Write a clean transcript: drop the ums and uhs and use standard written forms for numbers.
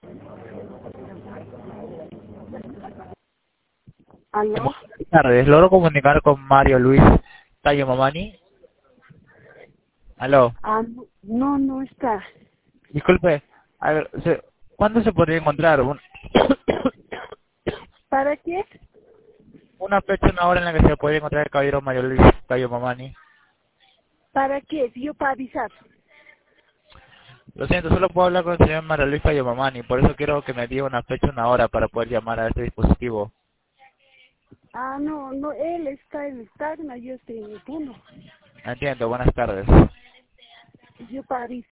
¿Aló? Buenas tardes, ¿logro comunicar con Mario Luis Tayo Mamani? Aló, Ah, no, no está. disculpe, a ver, ¿cuándo se podría encontrar ¿Para qué? una fecha, una hora en la que se podría encontrar el caballero Mario Luis Tayo Mamani? ¿Para qué? Si yo para avisar. Lo siento, solo puedo hablar con el señor Mario Luis Tayo Mamani, por eso quiero que me diga una fecha, una hora para poder llamar a este dispositivo. Ah, no, él está en Tacna, yo estoy en Puno. Entiendo, buenas tardes. Yo para avisar.